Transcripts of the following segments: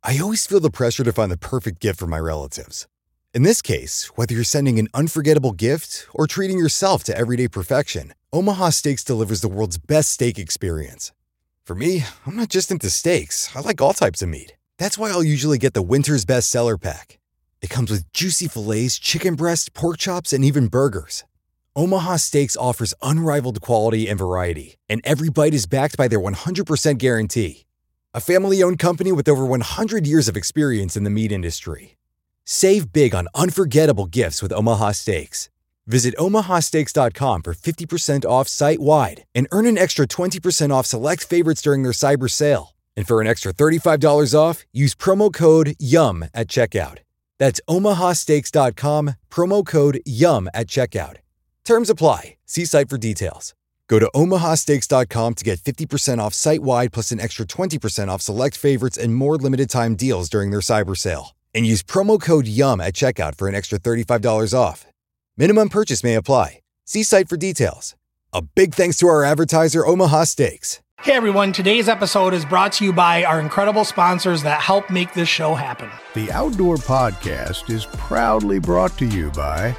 I always feel the pressure to find the perfect gift for my relatives. In this case, whether you're sending an unforgettable gift or treating yourself to everyday perfection, Omaha Steaks delivers the world's best steak experience. For me, I'm not just into steaks. I like all types of meat. That's why I'll usually get the Winter's Best Seller Pack. It comes with juicy fillets, chicken breast, pork chops, and even burgers. Omaha Steaks offers unrivaled quality and variety, and every bite is backed by their 100% guarantee. A family-owned company with over 100 years of experience in the meat industry. Save big on unforgettable gifts with Omaha Steaks. Visit omahasteaks.com for 50% off site-wide and earn an extra 20% off select favorites during their cyber sale. And for an extra $35 off, use promo code YUM at checkout. That's omahasteaks.com, promo code YUM at checkout. Terms apply. See site for details. Go to omahasteaks.com to get 50% off site-wide plus an extra 20% off select favorites and more limited-time deals during their cyber sale. And use promo code YUM at checkout for an extra $35 off. Minimum purchase may apply. See site for details. A big thanks to our advertiser, Omaha Steaks. Hey everyone, today's episode is brought to you by our incredible sponsors that help make this show happen. The Outdoor Podcast is proudly brought to you by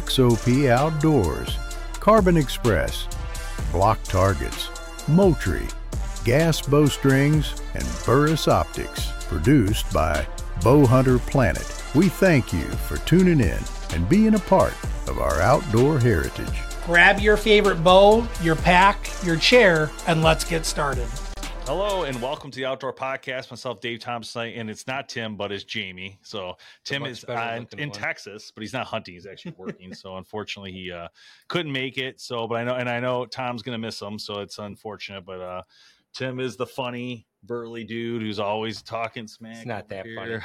XOP Outdoors, Carbon Express, Block Targets, Moultrie, Gas Bowstrings, and Burris Optics. Produced by Bowhunter Planet. We thank you for tuning in and being a part of our outdoor heritage. Grab your favorite bow, your pack, your chair, and let's get started. Hello and welcome to the Outdoor Podcast. Myself, Dave Thompson, and it's not Tim, but it's Jamie. So Tim is in Texas, but he's not hunting; he's actually working. So unfortunately, he couldn't make it. So, but I know Tom's gonna miss him, so it's unfortunate. But Tim is the funny, burly dude who's always talking smack. It's not that funny.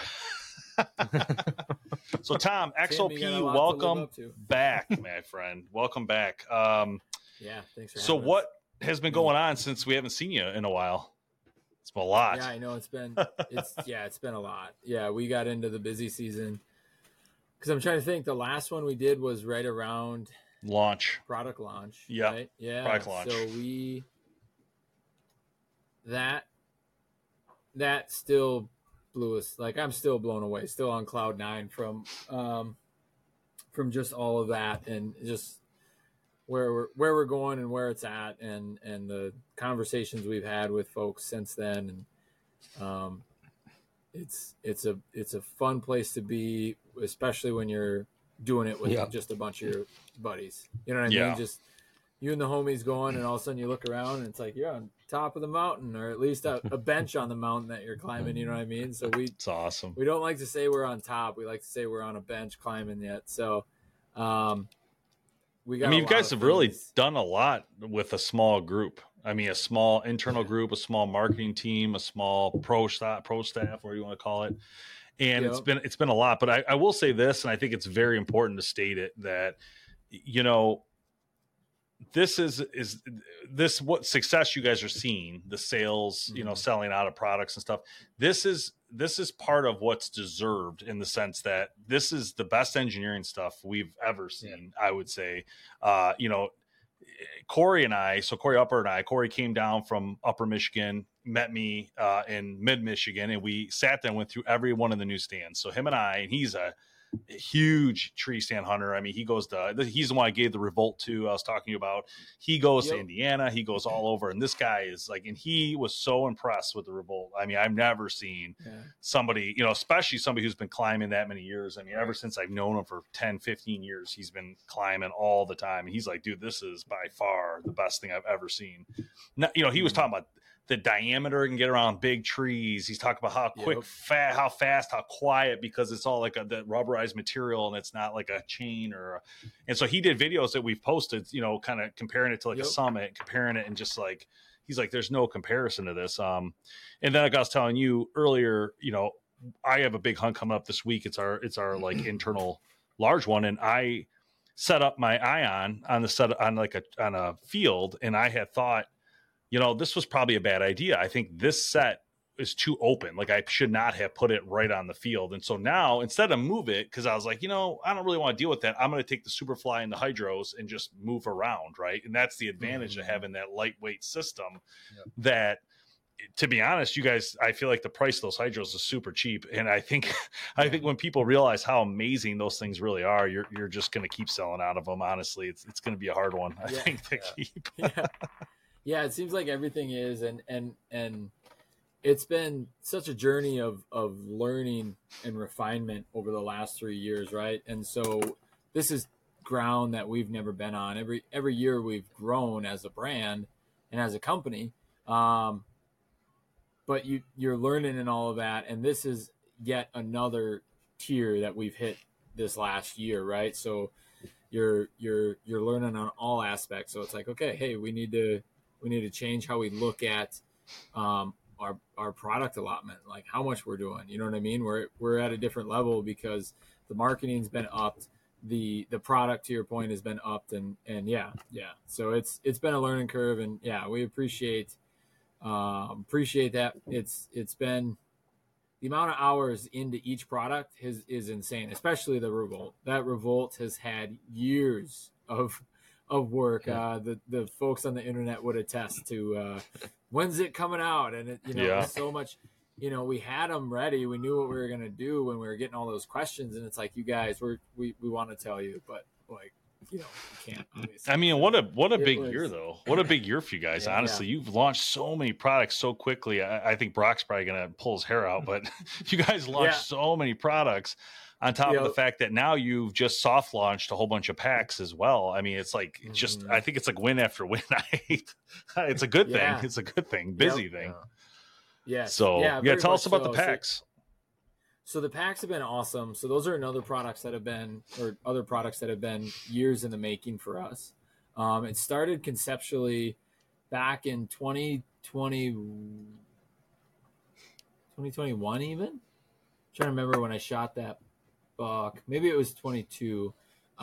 So Tom, XOP, welcome back, my friend. Welcome back. Yeah, thanks for so having what us. has been going on since we haven't seen you in a while? It's been a lot. Yeah, I know it's been a lot. Yeah, we got into the busy season because I'm trying to think. The last one we did was right around product launch. Yeah, right? Yeah, product launch. So that still blew us. Like I'm still blown away, still on cloud 9 from just all of that and just where we're going and where it's at and the conversations we've had with folks since then. And it's a fun place to be, especially when you're doing it with just a bunch of your buddies. You know what I mean? Just you and the homies going, and all of a sudden you look around and it's like you're on top of the mountain, or at least a bench on the mountain that you're climbing. You know what I mean? So it's awesome. We don't like to say we're on top. We like to say we're on a bench climbing yet. So, you guys have really done a lot with a small group. I mean, a small internal group, a small marketing team, a small pro staff, whatever you want to call it. And it's been a lot, but I will say this, and I think it's very important to state it, that, you know, this is what success you guys are seeing, the sales, you know, selling out of products and stuff. This is part of what's deserved, in the sense that this is the best engineering stuff we've ever seen. I would say, you know, Corey came down from Upper Michigan, met me in Mid Michigan, and we sat there and went through every one of the new stands. So him and he's a huge tree stand hunter. I mean, he's the one I gave the Revolt to, I was talking about. He goes to Indiana, he goes all over, and this guy is like, and he was so impressed with the Revolt. I mean, I've never seen somebody, you know, especially somebody who's been climbing that many years. I mean, ever since I've known him for 10, 15 years, he's been climbing all the time. And he's like, dude, this is by far the best thing I've ever seen. Now, you know, he was talking about the diameter can get around big trees. He's talking about how quick, how fast, how quiet, because it's all like the rubberized material and it's not like a chain and so he did videos that we've posted, you know, kind of comparing it to like a Summit, comparing it, and just like, he's like, there's no comparison to this. And then like I was telling you earlier, you know, I have a big hunt coming up this week. It's our like internal large one. And I set up my Ion on a field. And I had thought, you know, this was probably a bad idea. I think this set is too open. Like, I should not have put it right on the field. And so now, instead of move it, because I was like, you know, I don't really want to deal with that, I'm going to take the Superfly and the Hydros and just move around, right? And that's the advantage of having that lightweight system, that to be honest, you guys, I feel like the price of those hydros is super cheap. And I think when people realize how amazing those things really are, you're just going to keep selling out of them. Honestly, it's going to be a hard one, I think, to keep. Yeah. It seems like everything is, and it's been such a journey of learning and refinement over the last 3 years. Right. And so this is ground that we've never been on. Every year we've grown as a brand and as a company. But you're learning in all of that, and this is yet another tier that we've hit this last year, right? So you're learning on all aspects. So it's like, okay, hey, we need to change how we look at our product allotment, like how much we're doing. You know what I mean? We're at a different level because the marketing's been upped, the product, to your point, has been upped, and yeah. So it's been a learning curve, and yeah, we appreciate that. It's been, the amount of hours into each product is insane, especially the Revolt. That Revolt has had years of work. The folks on the internet would attest to when's it coming out, and so much. We had them ready. We knew what we were going to do when we were getting all those questions, and it's like, you guys, we want to tell you, but like, you can't. Obviously. I mean, what a big year, though. What a big year for you guys. Honestly, you've launched so many products so quickly. I think Brock's probably going to pull his hair out, but you guys launched so many products on top of the fact that now you've just soft launched a whole bunch of packs as well. I mean, it's like, I think it's like win after win. It's a good thing. It's a good thing. Busy thing. Yeah. So tell us about the packs. So the packs have been awesome. So those are other products that have been years in the making for us. It started conceptually back in 2021 even. I'm trying to remember when I shot that buck. Maybe it was 22.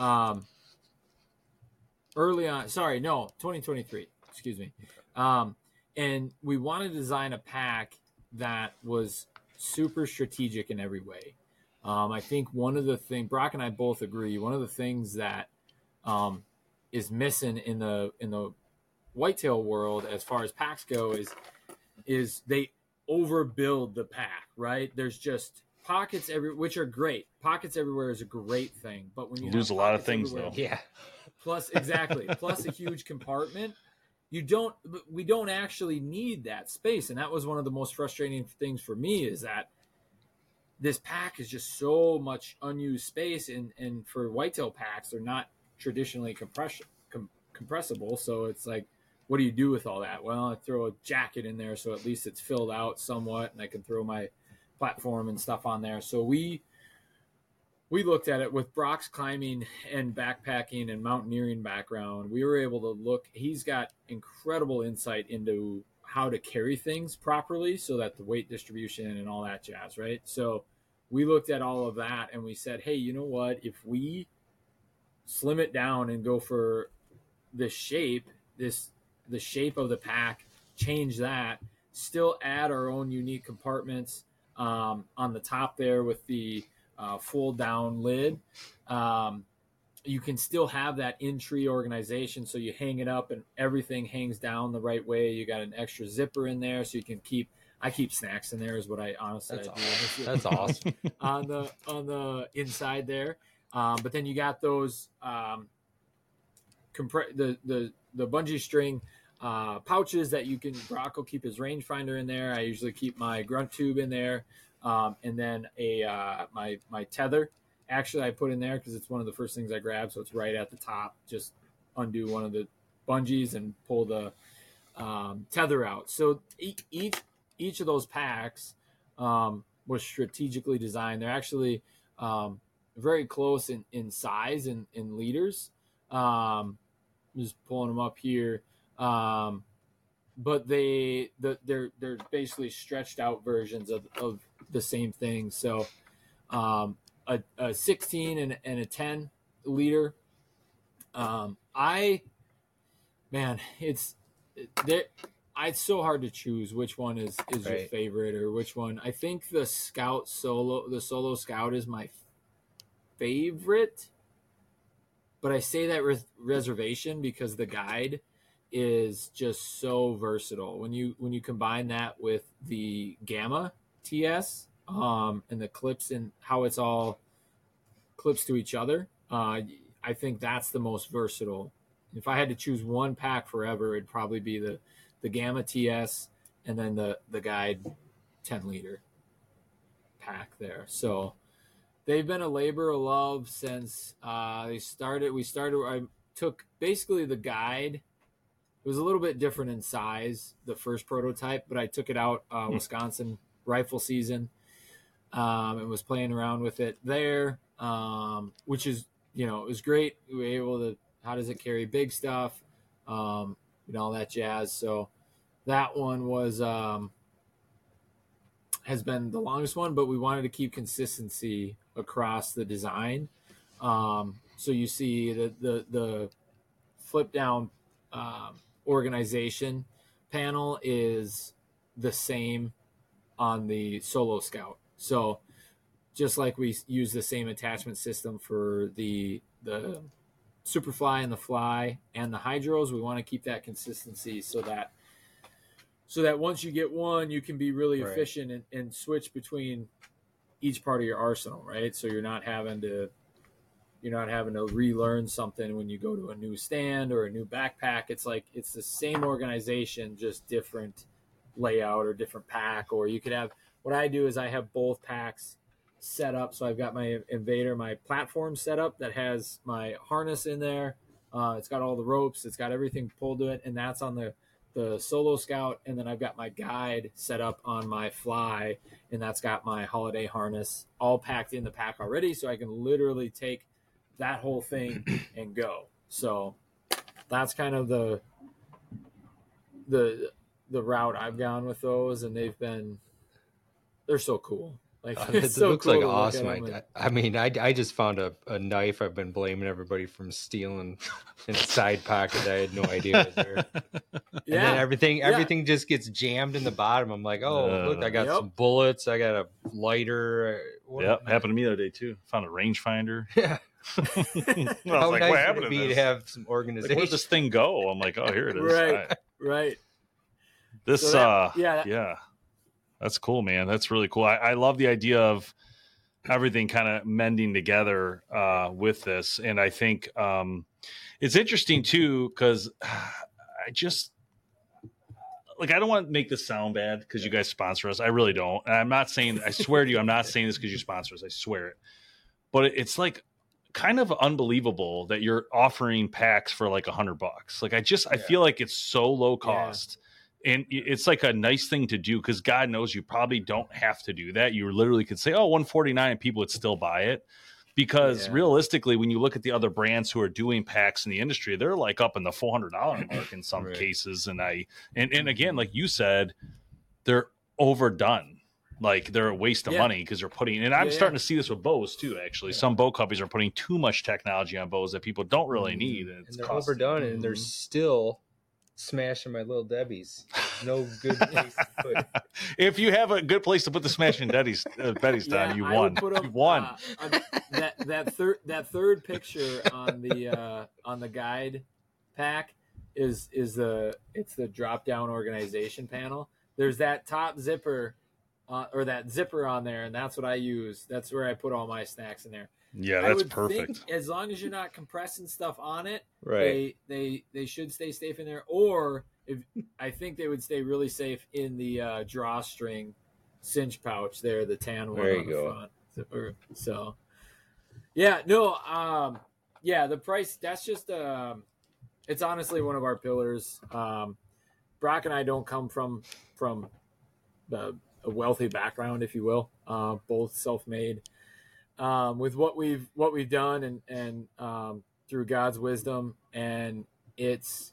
Early on. Sorry, no, 2023. Excuse me. And we wanted to design a pack that was super strategic in every way. I think one of the things, Brock and I both agree, one of the things that is missing in the whitetail world as far as packs go is they overbuild the pack, right? There's just pockets which are great. Pockets everywhere is a great thing, but when you lose a lot of things though. Yeah. Plus a huge compartment. We don't actually need that space. And that was one of the most frustrating things for me, is that this pack is just so much unused space. And for whitetail packs, they're not traditionally compressible. So it's like, what do you do with all that? Well, I throw a jacket in there, so at least it's filled out somewhat, and I can throw my platform and stuff on there. So we looked at it with Brock's climbing and backpacking and mountaineering background. We were able to look. He's got incredible insight into how to carry things properly so that the weight distribution and all that jazz, right? So we looked at all of that and we said, hey, you know what? If we slim it down and go for the shape of the pack, change that, still add our own unique compartments on the top there with the fold down lid. You can still have that in-tree organization, so you hang it up and everything hangs down the right way. You got an extra zipper in there, so you can I keep snacks in there is what I honestly do. That's awesome. on the inside there. But then you got those the bungee string pouches that you can, Brock will keep his rangefinder in there. I usually keep my grunt tube in there. And then my tether, actually I put in there because it's one of the first things I grab. So it's right at the top. Just undo one of the bungees and pull the tether out. So each of those packs was strategically designed. They're actually very close in size and in liters. I'm just pulling them up here. But they're basically stretched out versions of the same thing. So a 16 and a 10 liter. It's so hard to choose which one is right. Your favorite or which one. I think the Solo Scout is my favorite, but I say that with reservation because the guide is just so versatile. When you combine that with the Gamma TS and the clips and how it's all clips to each other, I think that's the most versatile. If I had to choose one pack forever, it'd probably be the Gamma TS and then the Guide 10-liter pack there. So they've been a labor of love since they started. I took basically the Guide. It was a little bit different in size, the first prototype, but I took it out Wisconsin rifle season and was playing around with it there, which is, it was great. We were able to, how does it carry big stuff, all that jazz. So that one was has been the longest one, but we wanted to keep consistency across the design. So you see the flip down organization panel is the same on the Solo Scout. So just like we use the same attachment system for the Superfly and the Fly and the Hydros, we want to keep that consistency so that once you get one, you can be really efficient and switch between each part of your arsenal, right? So you're not having to relearn something when you go to a new stand or a new backpack. It's like it's the same organization, just different layout or different pack. Or you could have, what I do is I have both packs set up. So I've got my Invader, my platform set up that has my harness in there. It's got all the ropes. It's got everything pulled to it. And that's on the Solo Scout. And then I've got my Guide set up on my Fly. And that's got my holiday harness all packed in the pack already. So I can literally take that whole thing and go. So that's kind of the route I've gone with those, and they're so cool. Like it so looks cool like awesome. I I just found a knife. I've been blaming everybody from stealing in a side pocket that I had no idea was there. And then everything just gets jammed in the bottom. I'm like, oh, look, I got some bullets. I got a lighter. Happened to me the other day too. Found a rangefinder. Yeah. I was How like, nice what happened would it to be this? to have some organization? Like, where'd this thing go? I'm like, oh, here it is. Right. This, So that's cool, man. That's really cool. I love the idea of everything kind of mending together with this. And I think it's interesting too, because I just, like, I don't want to make this sound bad because you guys sponsor us. I really don't. And I'm not saying, I swear to you, I'm not saying this because you sponsor us. I swear it. But it's like kind of unbelievable that you're offering packs for like $100. Like, I feel like it's so low cost. And it's like a nice thing to do because God knows you probably don't have to do that. You literally could say, oh, $149 and people would still buy it. Because realistically, when you look at the other brands who are doing packs in the industry, they're like up in the $400 mark in some cases. And again, like you said, they're overdone. Like they're a waste of money because they're putting, and I'm starting to see this with bows too, actually. Some bow companies are putting too much technology on bows that people don't really need. And they're overdone and they're still smashing my little Debbies. No good place to put. If you have a good place to put the smashing Betty's down, you won. You won. That third picture on the Guide pack is the drop down organization panel. There's that top zipper or that zipper on there, and that's what I use. That's where I put all my snacks in there. Yeah, that's perfect. As long as you're not compressing stuff on it, right? They should stay safe in there. Or I think they would stay really safe in the drawstring cinch pouch there, the tan one on the front. So, the price. That's just it's honestly one of our pillars. Brock and I don't come from a wealthy background, if you will. Both self-made. With what we've done and through God's wisdom, and it's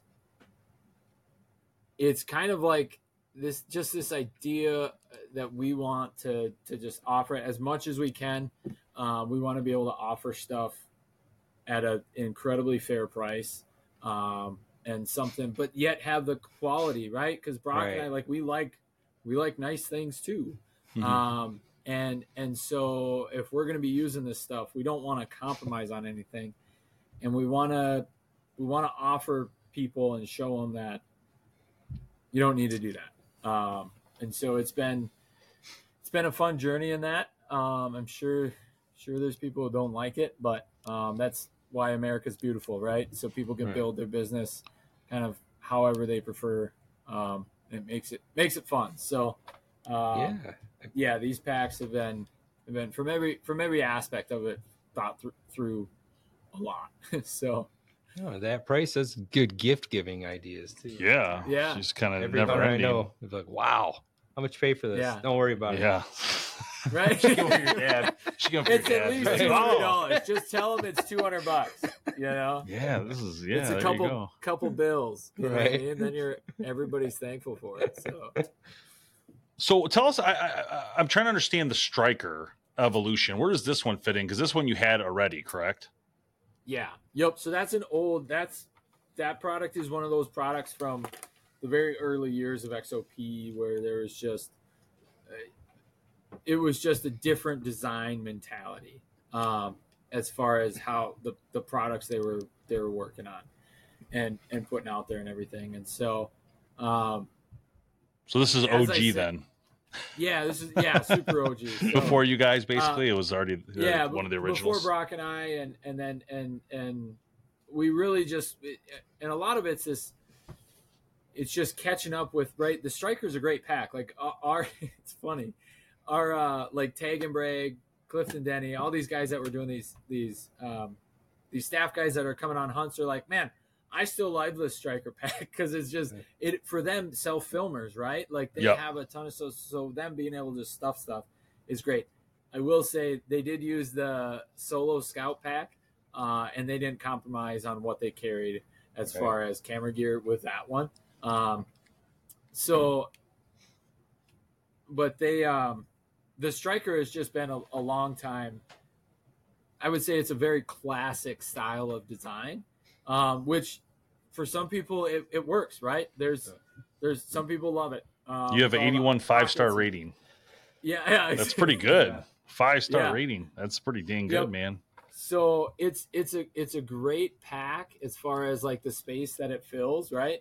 kind of like this idea that we want to just offer as much as we can. We want to be able to offer stuff at an incredibly fair price, and something, but yet have the quality, right? Because Brock and I, we like nice things too. Mm-hmm. And so if we're going to be using this stuff, we don't want to compromise on anything, and we want to offer people and show them that you don't need to do that. And so it's been a fun journey in that. I'm sure there's people who don't like it, but that's why America's beautiful, right? So people can build their business kind of however they prefer. It makes it fun. So these packs have been from every aspect of it thought through a lot. So that price is good gift giving ideas too. Yeah. She's kind of never I know. It's like, wow, how much you pay for this? Yeah. Don't worry about it. Yeah. Right? She going for your dad. It's at least $200. Just tell them it's $200. You know? Yeah, this is it's a couple bills. You know what I mean? Then everybody's thankful for it. So tell us, I'm trying to understand the Striker evolution. Where does this one fit in? Because this one you had already, correct? Yeah. Yep. So that product is one of those products from the very early years of XOP where there was just it was just a different design mentality as far as how the products they were working on and putting out there and everything. And so so this is OG then. Yeah, this is super OG. So, before you guys, basically, it was already one of the originals. Before Brock and I, and we really just and a lot of it's this. It's just catching up with the Striker's a great pack. Like it's funny, our like Tag and Bragg, Clifton Denny, all these guys that were doing these staff guys that are coming on hunts are like, man, I still love the Striker pack because it's just it for them self filmers, right? Like they have a ton of so them being able to stuff stuff is great. I will say they did use the Solo Scout pack, and they didn't compromise on what they carried as far as camera gear with that one. But the Striker has just been a long time. I would say it's a very classic style of design, which for some people it works, right? There's some people love it. You have an 81 5-star rating. Yeah, that's pretty good. 5-star rating. That's pretty dang good, man. So it's a great pack as far as like the space that it fills, right?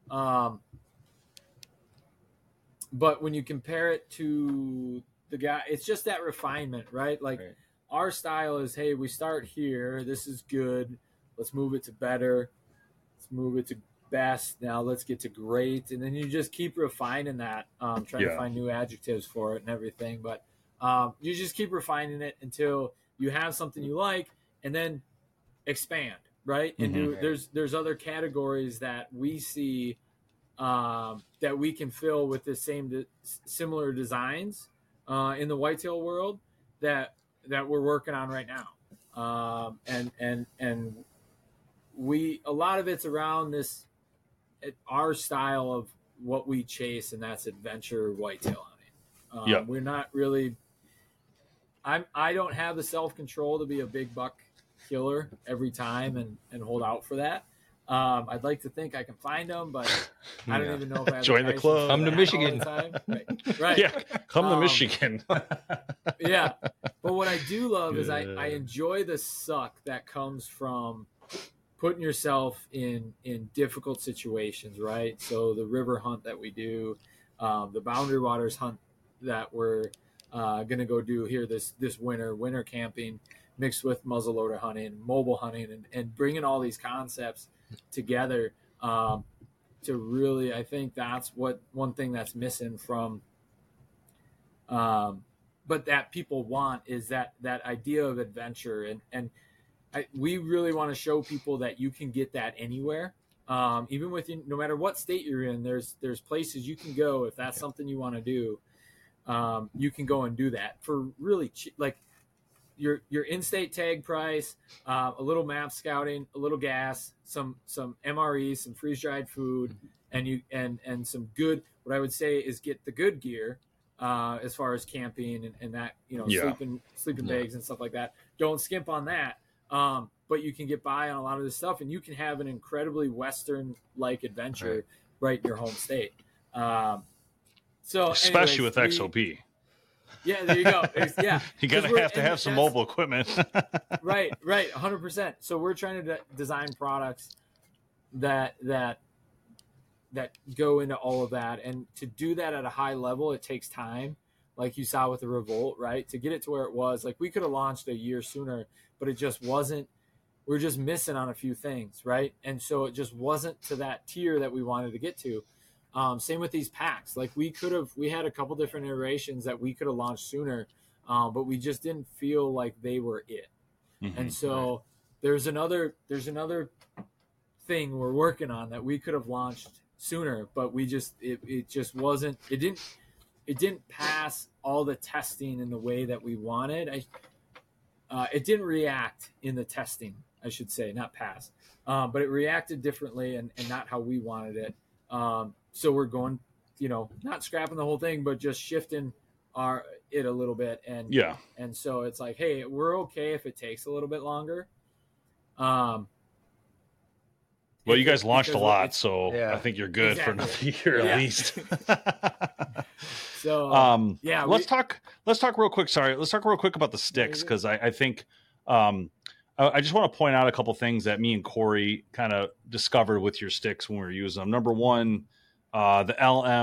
But when you compare it to the guy, it's just that refinement, right? Like our style is, hey, we start here. This is good. Let's move it to better. Let's move it to best. Now let's get to great. And then you just keep refining that, trying to find new adjectives for it and everything. But you just keep refining it until you have something you like and then expand, right? And there's other categories that we see that we can fill with the similar designs in the whitetail world that we're working on right now. And we a lot of it's around this our style of what we chase, and that's adventure whitetail hunting. We're not really I don't have the self-control to be a big buck killer every time and hold out for that. I'd like to think I can find them, but I don't even know if I have join the club. Come to Michigan. Right. Yeah, come to Michigan. Yeah. But what I do love is I enjoy the suck that comes from putting yourself in difficult situations, right? So the river hunt that we do, the Boundary Waters hunt that we're going to go do here this winter camping mixed with muzzleloader hunting, mobile hunting, and bringing all these concepts together to really, I think that's one thing that's missing from, but that people want is that idea of adventure. And we really want to show people that you can get that anywhere. Even no matter what state you're in, there's places you can go if that's something you want to do. You can go and do that for really cheap, like your in-state tag price, a little map scouting, a little gas, some MRE, some freeze-dried food, and some good. What I would say is get the good gear as far as camping and that sleeping bags and stuff like that. Don't skimp on that. But you can get by on a lot of this stuff, and you can have an incredibly Western-like adventure right in your home state. So, especially with XOP. Yeah, there you go. Yeah, you gotta have to have some mobile equipment. right, 100%. So we're trying to design products that go into all of that. And to do that at a high level, it takes time. Like you saw with the Revolt, right? To get it to where it was, like we could have launched a year sooner, but it just wasn't. We're just missing on a few things, right? And so it just wasn't to that tier that we wanted to get to. Same with these packs. Like we had a couple different iterations that we could have launched sooner, but we just didn't feel like they were it. Mm-hmm. And so there's another thing we're working on that we could have launched sooner, but it just wasn't. It didn't pass all the testing in the way that we wanted. It didn't react in the testing, I should say, not pass, but it reacted differently and not how we wanted it. So we're going, not scrapping the whole thing, but just shifting it a little bit. And so it's like, hey, we're okay if it takes a little bit longer. Well, you guys launched a lot, so I think you're good for another year at least. So let's talk real quick. Sorry, let's talk real quick about the sticks, because I think I just want to point out a couple things that me and Corey kind of discovered with your sticks when we were using them. Number one, the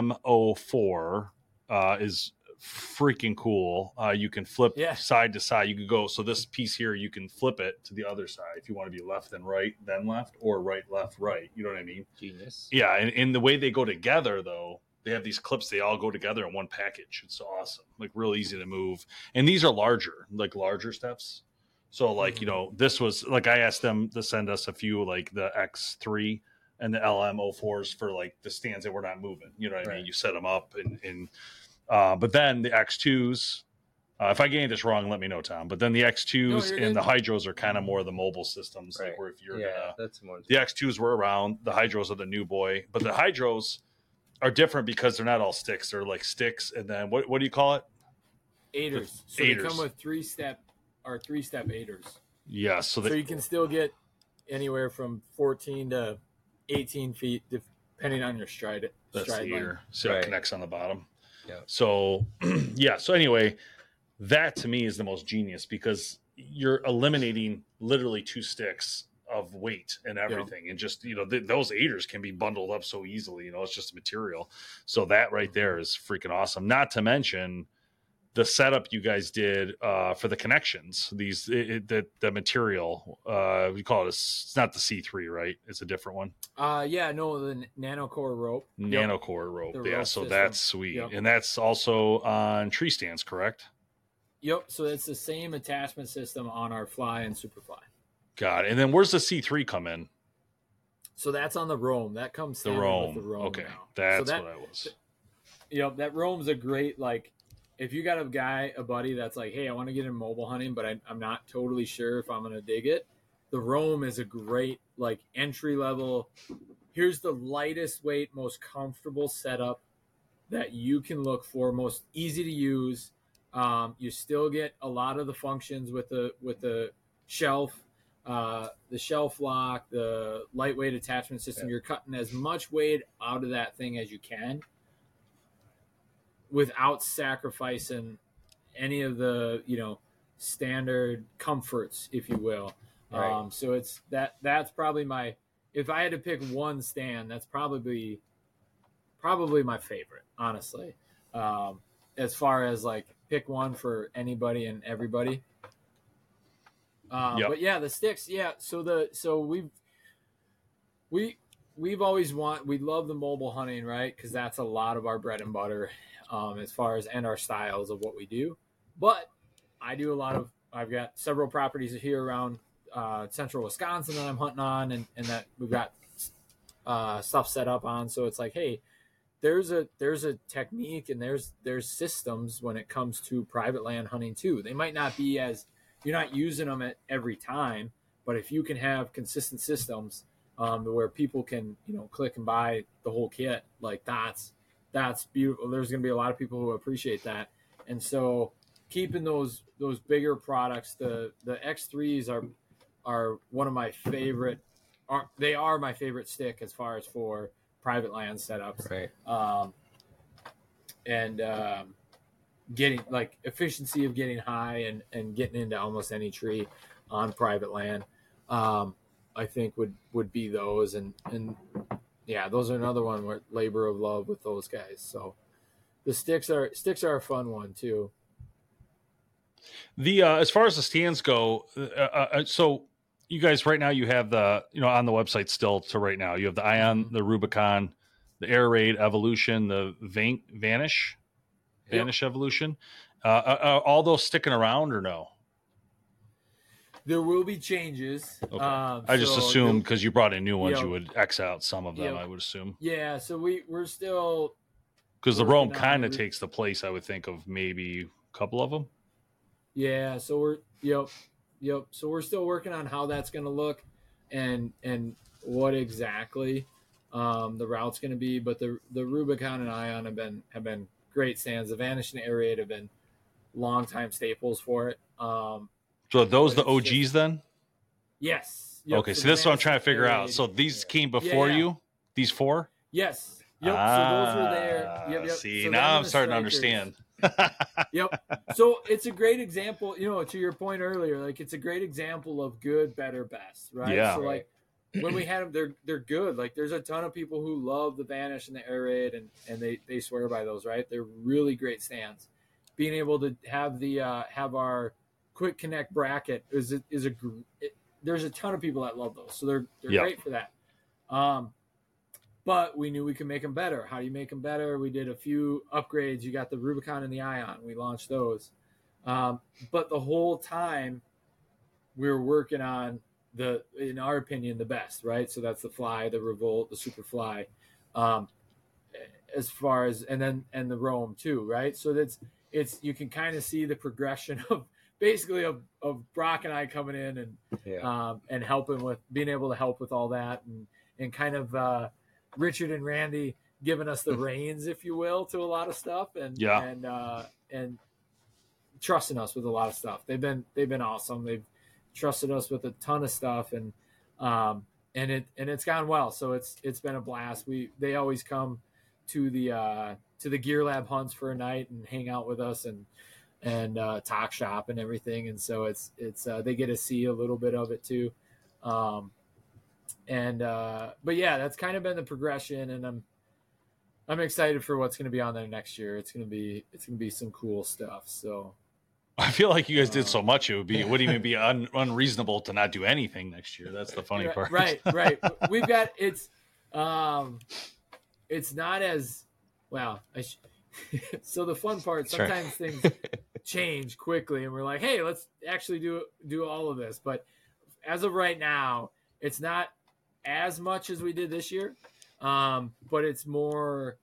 LM04 is freaking cool. You can flip side to side. You could go, so this piece here, you can flip it to the other side if you want to be left then right, then left, or right, left, right. You know what I mean? Genius. Yeah, and the way they go together, though, they have these clips. They all go together in one package. It's awesome. Like real easy to move. And these are larger steps. So like, this was like, I asked them to send us a few, like the X3 and the LM04s for like the stands that we're not moving. You know what I mean? You set them up and but then the X2s, if I get any of this wrong, let me know, Tom. But then the X2s and the Hydros are kind of more the mobile systems. Like where if you're that's more the X2s were around, the Hydros are the new boy, but the Hydros are different because they're not all sticks. They're like sticks. And then what do you call it? Aiders. So they come with three-step aiders. Yeah. So you can still get anywhere from 14 to 18 feet, depending on your stride. That's the ear. So it connects on the bottom. Yeah. So, So anyway, that to me is the most genius because you're eliminating literally 2 sticks of weight and everything. And just, those aiders can be bundled up so easily, it's just material. So that right there is freaking awesome. Not to mention the setup you guys did for the connections, the material, we call it, it's not the C3, right? It's a different one. The NanoCore rope. NanoCore rope. Yeah. So that's sweet. Yep. And that's also on tree stands, correct? Yep. So it's the same attachment system on our Fly and Superfly. Got it. And then where's the C3 come in? So that's on the Roam. That comes the Roam. With the Roam. Okay. Now. That's what I was. That Roam's a great, like, if you got a buddy that's like, hey, I want to get in mobile hunting, but I'm not totally sure if I'm going to dig it. The Roam is a great, like, entry level. Here's the lightest weight, most comfortable setup that you can look for, most easy to use. You still get a lot of the functions with the shelf, the shelf lock, the lightweight attachment system. You're cutting as much weight out of that thing as you can, without sacrificing any of the, standard comforts, if you will. Right. So it's that's probably if I had to pick one stand, that's probably my favorite, honestly. As far as like pick one for anybody and everybody. But the sticks. Yeah. So we've always we love the mobile hunting, right? Cause that's a lot of our bread and butter. As far as and our styles of what we do, but I've got several properties here around central Wisconsin that I'm hunting on, and that we've got stuff set up on. So it's like, hey, there's a technique and there's systems when it comes to private land hunting too. They might not be you're not using them at every time, but if you can have consistent systems where people can click and buy the whole kit, like that's beautiful. There's going to be a lot of people who appreciate that. And so keeping those bigger products, the X3s are one of my favorite. They are my favorite stick as far as for private land setups. Right. Getting like efficiency of getting high and getting into almost any tree on private land. I think would be those, and yeah, those are another one where labor of love with those guys. So the sticks are a fun one too. The as far as the stands go, so you guys right now you have the on the website still to right now you have the Ion, the Rubicon, the Air Raid Evolution, the Vanish Evolution. Are all those sticking around or no? There will be changes. Okay. I just assumed because you brought in new ones, you would X out some of them. I would assume. Yeah, so we're still because the Rome kind of takes the place, I would think, of maybe a couple of them. Yeah, so we're So we're still working on how that's going to look, and what exactly the route's going to be. But the Rubicon and Ion have been great stands. The Vanish and Air Raid have been longtime staples for it. So are those the OGs then? Yes. Yep. Okay, so this is what I'm trying to figure out. So these came before you? These four? Yes. Yep. So those were there. Yep. See, so now I'm starting to understand. Yep. So it's a great example, to your point earlier, like it's a great example of good, better, best, right? Yeah. So like when we had them, they're good. Like there's a ton of people who love the Vanish and the Air Raid, and they swear by those, right? They're really great stands. Being able to have have our quick connect bracket there's a ton of people that love those, so they're great for that. But we knew we could make them better. How do you make them better? We did a few upgrades. You got the Rubicon and the Ion. We launched those. But the whole time we were working on in our opinion, the best, right? So that's the Fly, the Revolt, the Superfly, as far as, and the Rome too, right? So it's you can kind of see the progression of basically of Brock and I coming in and helping with being able to help with all that and kind of Richard and Randy giving us the reins, if you will, to a lot of stuff and trusting us with a lot of stuff. They've been awesome. They've trusted us with a ton of stuff and it's gone well. So it's been a blast. They always come to the Gear Lab hunts for a night and hang out with us and talk shop and everything. And so it's they get to see a little bit of it too. But yeah, that's kind of been the progression, and I'm excited for what's going to be on there next year. It's going to be some cool stuff. So I feel like you guys did so much, it wouldn't even be unreasonable to not do anything next year. That's the funny part. Right. We've got it's not as well. So the fun part, sometimes things change quickly, and we're like, hey, let's actually do all of this. But as of right now, it's not as much as we did this year, but it's more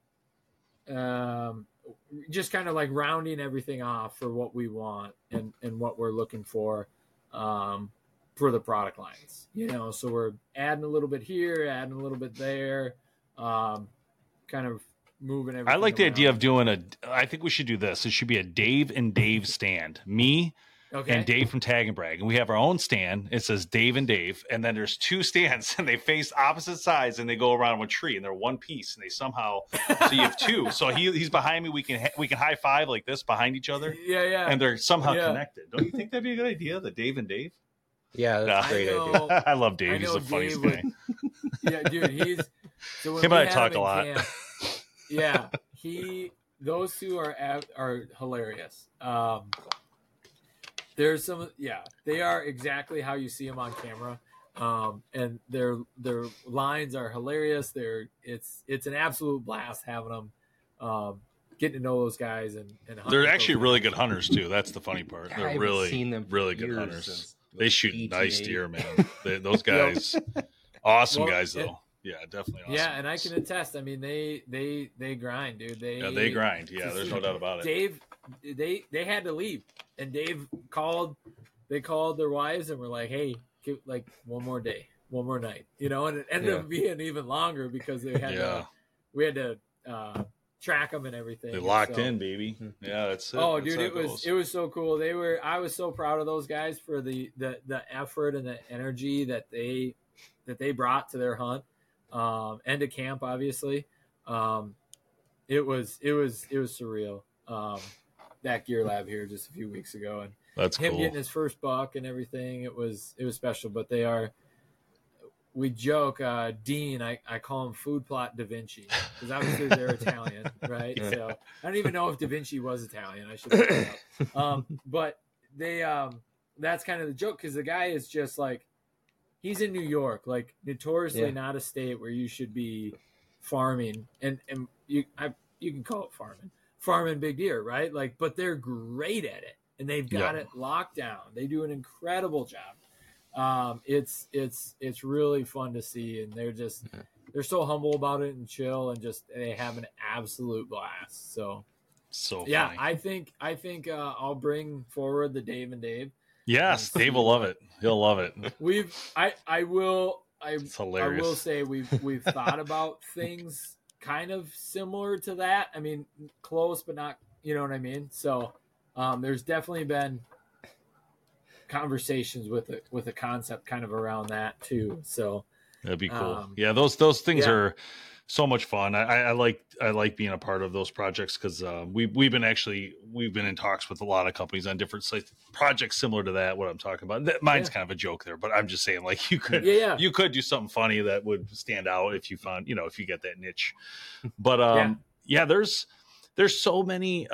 just kind of like rounding everything off for what we want and what we're looking for the product lines. So we're adding a little bit here, adding a little bit there, kind of moving everything. I like the around. idea of doing I think we should do this. It should be a Dave and Dave stand. Me. Okay. And Dave from Tag and Brag. And we have our own stand. It says Dave and Dave. And then there's two stands and they face opposite sides and they go around one tree and they're one piece. And they somehow, so you have two. So he's behind me. We can high five like this behind each other. Yeah. And they're somehow connected. Don't you think that'd be a good idea? The Dave and Dave? Yeah, that's a great idea. I love Dave. He's the funniest guy. Yeah, dude. So him and I talk a lot. Camp, yeah. Those two are hilarious. There's some, they are exactly how you see them on camera, and their lines are hilarious. It's an absolute blast having them, getting to know those guys and they're actually really good hunters too. That's the funny part. They're really seen them really good hunters. They shoot nice deer, man. Those guys, awesome guys though. Yeah, definitely awesome. Yeah, and I can attest. I mean, they grind, dude. They grind. Yeah, there's no doubt about it. Dave, they had to leave, and Dave called. They called their wives and were like, "Hey, give, like one more day, one more night," And it ended up being even longer because they had we had to track them and everything. They locked in, baby. Yeah, that's it. Oh, dude, it was so cool. I was so proud of those guys for the effort and the energy that they brought to their hunt. And to camp, obviously. It was surreal. That Gear Lab here just a few weeks ago, and that's him cool. Getting his first buck and everything. It was special. But we joke, Dean, I call him Food Plot Da Vinci, because obviously they're Italian, right? So I don't even know if Da Vinci was Italian. I should look it up. But they, that's kind of the joke, because the guy is just like, he's in New York, like notoriously not a state where you should be farming, and you can call it farming big deer, right? Like, but they're great at it, and they've got it locked down. They do an incredible job. It's really fun to see, and they're so humble about it and chill, and just they have an absolute blast. So yeah, funny. I think I'll bring forward the Dave and Dave. Yes, Dave will love it. He'll love it. I will say we've thought about things kind of similar to that. I mean, close, but not, you know what I mean? So there's definitely been conversations with a concept kind of around that too. So that'd be cool. Yeah, those things are so much fun. I like being a part of those projects, because we've been in talks with a lot of companies on different sites, projects similar to that. What I'm talking about, mine's kind of a joke there, but I'm just saying, like, you could do something funny that would stand out if you found, if you get that niche. But there's so many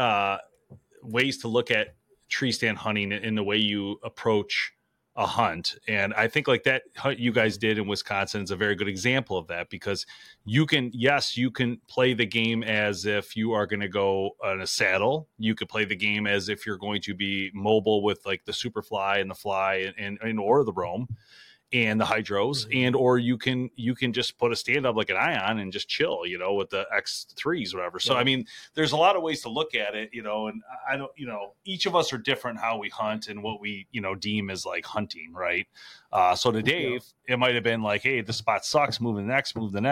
ways to look at tree stand hunting in the way you approach a hunt. And I think like that hunt you guys did in Wisconsin is a very good example of that, because you can play the game as if you are going to go on a saddle. You could play the game as if you're going to be mobile with like the Superfly and the Fly and or the Roam and the Hydros, and or you can just put a stand up like an Ion and just chill, with the X3s or whatever. So I mean, there's a lot of ways to look at it, and I don't, each of us are different how we hunt and what we deem as like hunting, right? So to Dave, it might have been like, hey, the spot sucks, move the next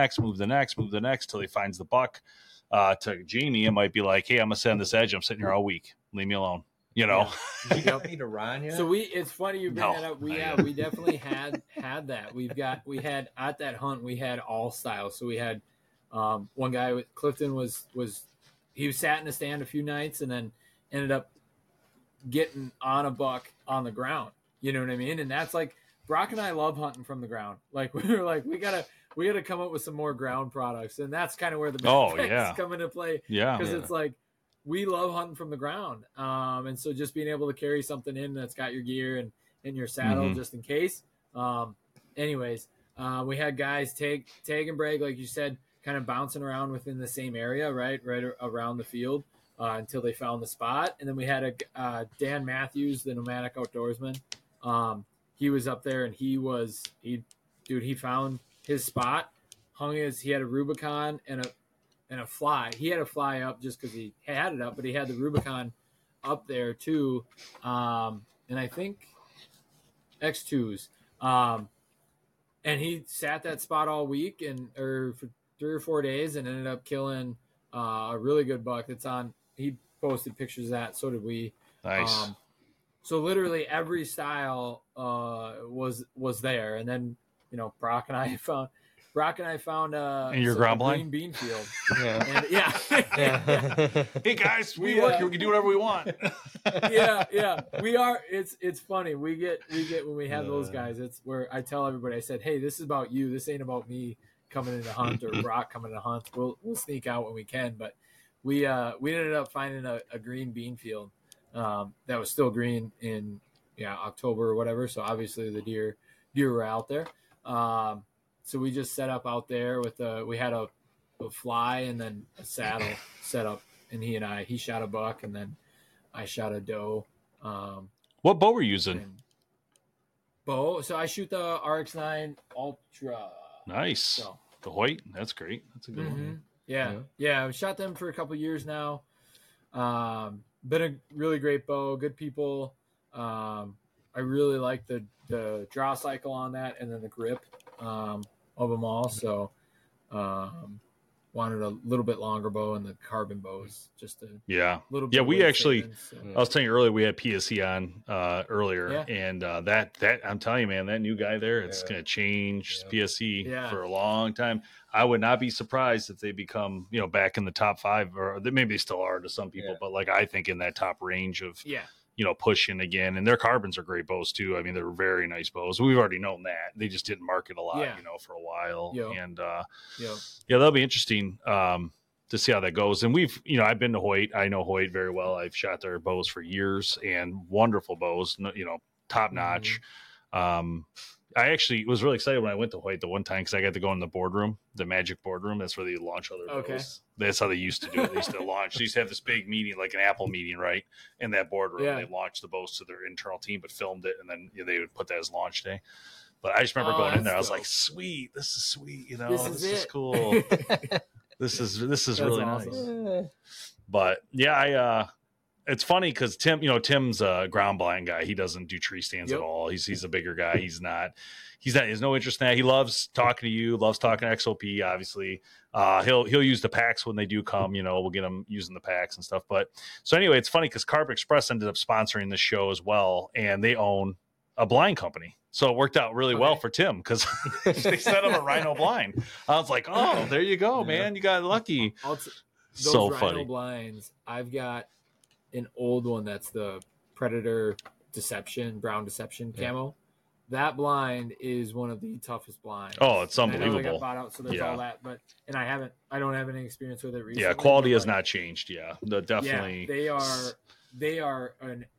till he finds the buck. To Jamie, it might be like, hey, I'm gonna sit on this edge, I'm sitting here all week, leave me alone. You got me to Ron yet? So it's funny you bring that up. We definitely had that. We had at that hunt, we had all styles. So we had one guy with Clifton he sat in a stand a few nights and then ended up getting on a buck on the ground. You know what I mean? And that's like, Brock and I love hunting from the ground. Like we were like, we gotta come up with some more ground products, and that's kind of where the backpacks come into play. Yeah, because it's like, we love hunting from the ground. And so just being able to carry something in that's got your gear and in your saddle just in case. We had guys tag and brag, like you said, kind of bouncing around within the same area, right around the field until they found the spot. And then we had Dan Matthews, the Nomadic Outdoorsman. He was up there, and he found his spot, he had a Rubicon and a fly. He had a fly up just because he had it up, but he had the Rubicon up there too. And I think X2s. And he sat that spot all week or for 3 or 4 days, and ended up killing a really good buck that's on. He posted pictures of that. So did we. Nice. So literally every style was there. And then, Brock and I found in your ground green bean field. Hey guys, we can do whatever we want. We are. It's funny. We get when we have those guys. It's where I tell everybody, I said, hey, this is about you. This ain't about me coming in to hunt or Brock coming in to hunt. We'll sneak out when we can. But we ended up finding a green bean field that was still green in October or whatever. So obviously the deer were out there. So we just set up out there we had a fly and then a saddle set up, and he shot a buck, and then I shot a doe. What bow were you using? So I shoot the RX9 Ultra. Nice. So, the Hoyt. That's great. That's a good one. Yeah. I've shot them for a couple years now. Been a really great bow. Good people. I really like the draw cycle on that, and then the grip of them all. So wanted a little bit longer bow, and the carbon bows just a little bit. Yeah, we actually, I was telling you earlier, we had PSC on earlier, and that I'm telling you, man, that new guy there, it's going to change PSC for a long time. I would not be surprised if they become, back in the top 5, or maybe they still are to some people, but like I think in that top range of pushing again. And their carbons are great bows too. I mean, they're very nice bows. We've already known that. They just didn't market a lot, for a while. Yep. And that'll be interesting to see how that goes. And we've, I've been to Hoyt. I know Hoyt very well. I've shot their bows for years, and wonderful bows, top notch. I actually was really excited when I went to Hoyt the one time because I got to go in the boardroom, the magic boardroom. That's where they launch other bows. That's how they used to do it. They used to launch. They used to have this big meeting, like an Apple meeting, right? In that boardroom. They launched the bows to their internal team, but filmed it, and then they would put that as launch day. But I just remember going in there. I was like, sweet. This is sweet. This is cool. This is really awesome. Nice. But yeah, it's funny because Tim's a ground blind guy. He doesn't do tree stands at all. He's a bigger guy. He has no interest in that. He loves talking to you, loves talking to XOP, obviously. He'll use the packs when they do come, we'll get him using the packs and stuff. But so anyway, it's funny because Carbon Express ended up sponsoring this show as well, and they own a blind company. So it worked out really well for Tim because they set him a Rhino blind. I was like, oh, there you go, man. You got lucky. So funny. Rhino blinds, I've got an old one that's the Predator Brown Deception camo. That blind is one of the toughest blinds. Oh, it's unbelievable. I know they got bought out, so there's all that, and I don't have any experience with it recently. Yeah, quality has not changed. Yeah, definitely. Yeah, they are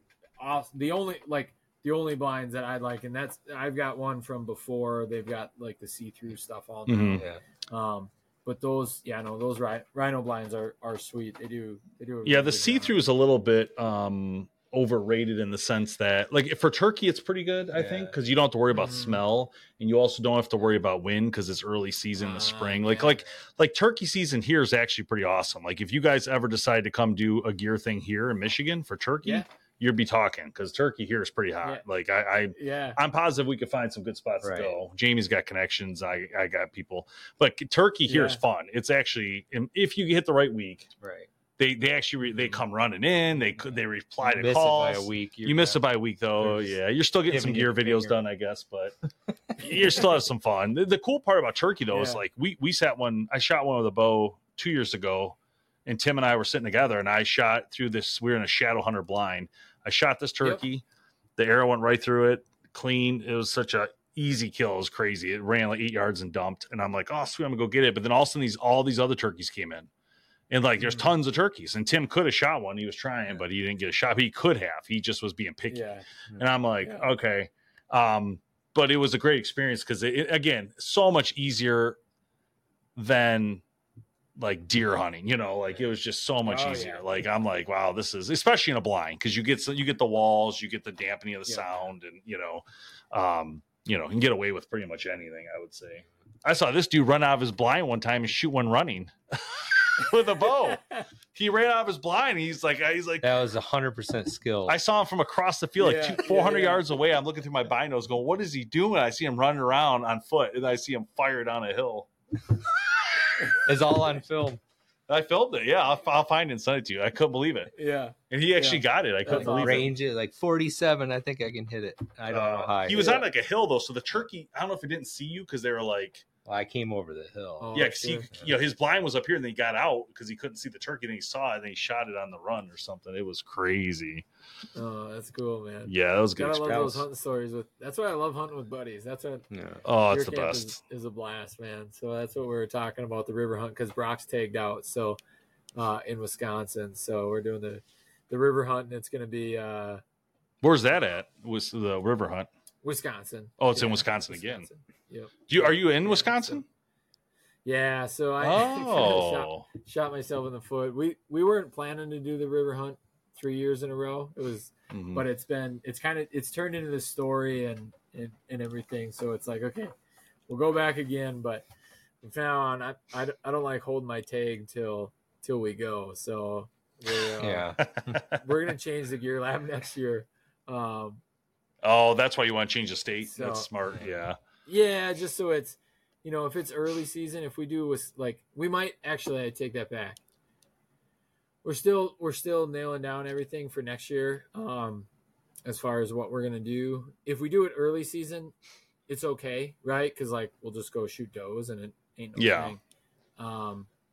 the only blinds that I like, and I've got one from before. They've got like the see-through stuff on them. Mm-hmm. But those Rhino blinds are sweet. They do. The see-through is a little bit overrated in the sense that, like, for turkey, it's pretty good, I think, because you don't have to worry about smell, and you also don't have to worry about wind because it's early season in the spring. Like turkey season here is actually pretty awesome. Like, if you guys ever decide to come do a gear thing here in Michigan for turkey, you'd be talking because turkey here is pretty hot. Like I'm positive we could find some good spots to go. Jamie's got connections. I got people, but turkey here is fun. It's actually, if you hit the right week, they actually come running in. They reply to calls. It by a week. You miss it by a week though. Yeah, you're still getting some gear videos done, I guess, but you still have some fun. The cool part about turkey though is like we sat one. I shot one with a bow 2 years ago. And Tim and I were sitting together, and I shot through this. We were in a shadow hunter blind. I shot this turkey. The arrow went right through it, clean. It was such a easy kill. It was crazy. It ran like 8 yards and dumped. And I'm like, oh, sweet, I'm gonna go get it. But then all of a sudden, all these other turkeys came in, and like there's tons of turkeys. And Tim could have shot one. He was trying, but he didn't get a shot. He could have. He just was being picky. And I'm like, okay. But it was a great experience because again, so much easier than like deer hunting, like it was just so much easier. Like I'm like, wow, this is, especially in a blind, because you get the walls, you get the dampening of the sound, and you can get away with pretty much anything, I would say. I saw this dude run out of his blind one time and shoot one running with a bow. He ran out of his blind. He's like that was 100% skill. I saw him from across the field, 400 yards away. I'm looking through my binos going, what is he doing? I see him running around on foot, and I see him fire down a hill. It's all on film. I filmed it. Yeah, I'll find it and send it to you. I couldn't believe it. Yeah. And he actually got it. I couldn't believe range it. Like 47, I think I can hit it. I don't know how. He was on like a hill though, so the turkey, I don't know if he didn't see you because they were like, well, I came over the hill. Because his blind was up here and then he got out because he couldn't see the turkey. Then he saw it and then he shot it on the run or something. It was crazy. Oh, that's cool, man. Yeah, that was good. I love those hunting stories. That's why I love hunting with buddies. That's what. Yeah. Oh, it's the best. Is a blast, man. So that's what we were talking about, the river hunt, because Brock's tagged out. So in Wisconsin, so we're doing the river hunt, and it's going to be. Where's that at? Was the river hunt? Wisconsin. Oh, it's in Wisconsin again. Yep. Are you in Wisconsin? Yeah, so I shot myself in the foot. We weren't planning to do the river hunt 3 years in a row. It was, but it's turned into this story and everything. So it's like, okay, we'll go back again. But from now on, I don't like holding my tag till we go. So we're gonna change the gear lab next year. That's why you want to change the state. So, that's smart. Yeah. Yeah, just so it's, if it's early season, if we do we might actually, I take that back. We're still nailing down everything for next year, as far as what we're gonna do. If we do it early season, it's okay, right? Because we'll just go shoot does and it ain't no thing.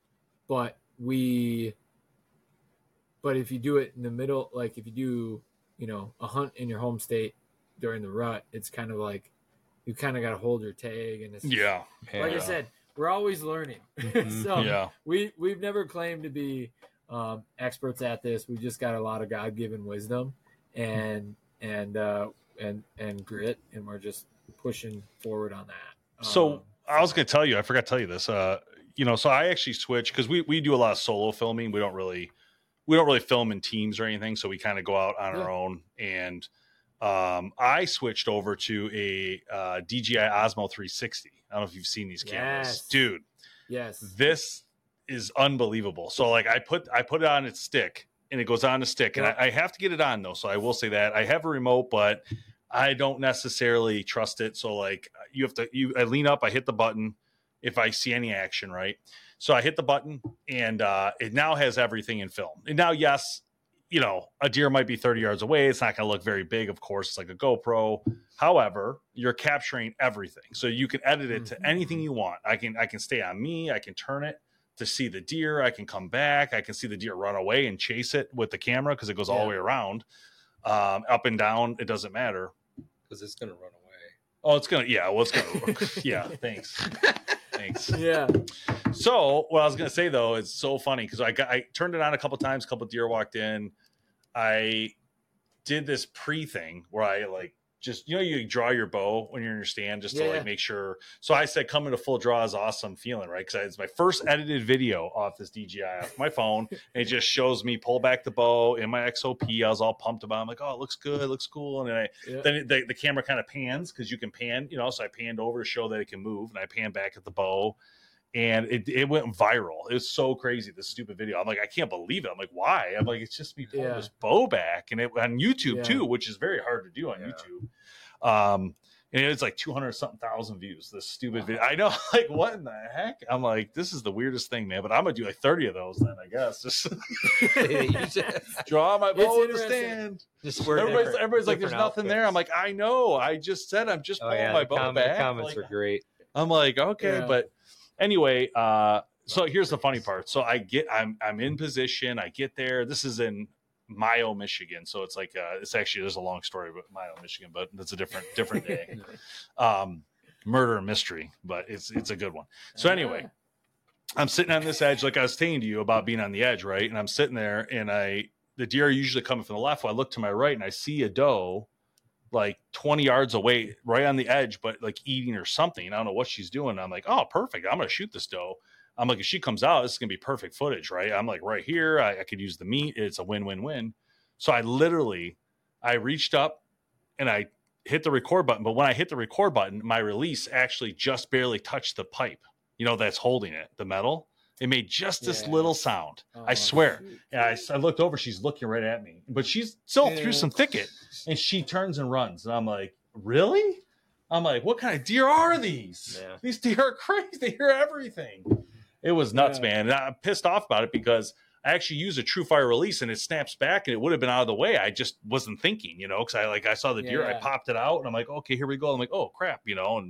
But if you do it in the middle, like if you do, a hunt in your home state during the rut, it's kind of like you kind of got to hold your tag, and it's I said, we're always learning. So we've never claimed to be experts at this. We just got a lot of God-given wisdom and grit, and we're just pushing forward on that. So I was going to tell you, I forgot to tell you this. So I actually switched because we do a lot of solo filming. We don't really film in teams or anything, so we kind of go out on our own. And I switched over to a DJI Osmo 360. I don't know if you've seen these cameras, dude. Yes, this is unbelievable. So like I put it on its stick, and it goes on the stick, and I have to get it on though. So I will say that I have a remote, but I don't necessarily trust it. So like I lean up, I hit the button if I see any action, right? So I hit the button, and it now has everything in film. And now, yes, a deer might be 30 yards away. It's not going to look very big, of course. It's like a GoPro. However, you're capturing everything. So you can edit it to anything you want. I can stay on me. I can turn it to see the deer. I can come back. I can see the deer run away and chase it with the camera because it goes all the way around. Up and down, it doesn't matter. Because it's going to run away. Oh, it's going to, it's going to, thanks. Thanks. Yeah. So what I was going to say though, it's so funny because I turned it on a couple times, a couple deer walked in. I did this thing where I like, just, you draw your bow when you're in your stand just to like make sure. So I said, coming to full draw is awesome feeling, right? Because it's my first edited video off this DJI off my phone. And it just shows me pull back the bow in my XOP. I was all pumped about it. I'm like, oh, it looks good. It looks cool. And then the camera kind of pans because you can pan, so I panned over to show that it can move. And I panned back at the bow. And it went viral. It was so crazy, this stupid video. I'm like, I can't believe it. I'm like, why? I'm like, it's just me pulling this bow back. And it on YouTube too, which is very hard to do on YouTube. And it's like 200-something-thousand views, this stupid video. I know, like, what in the heck? I'm like, this is the weirdest thing, man. But I'm going to do like 30 of those then, I guess. Just draw my bow in the stand. Everybody's like, there's nothing there. I'm like, I know. I just said I'm just pulling my bow back. The comments are great. I'm like, okay, but anyway, so here's the funny part. So I'm in position. I get there. This is in Mayo, Michigan. So it's like there's a long story about Mayo, Michigan, but that's a different day. Murder and mystery, but it's a good one. So anyway, I'm sitting on this edge, like I was saying to you about being on the edge, right? And I'm sitting there, and the deer are usually coming from the left. Well, I look to my right, and I see a doe like 20 yards away, right on the edge, but like eating or something. I don't know what she's doing. I'm like, oh, perfect. I'm going to shoot this doe. I'm like, if she comes out, this is going to be perfect footage, right? I'm like, right here, I could use the meat. It's a win-win-win. So I reached up and I hit the record button. But when I hit the record button, my release actually just barely touched the pipe, that's holding it, the metal. It made just this little sound. I swear. And I looked over. She's looking right at me, but she's still through some thicket, and she turns and runs. And I'm like, really? I'm like, what kind of deer are these? Yeah. These deer are crazy. They hear everything. It was nuts, man. And I'm pissed off about it because I actually use a true fire release and it snaps back, and it would have been out of the way. I just wasn't thinking, because I saw the deer, I popped it out, and I'm like, okay, here we go. I'm like, oh crap,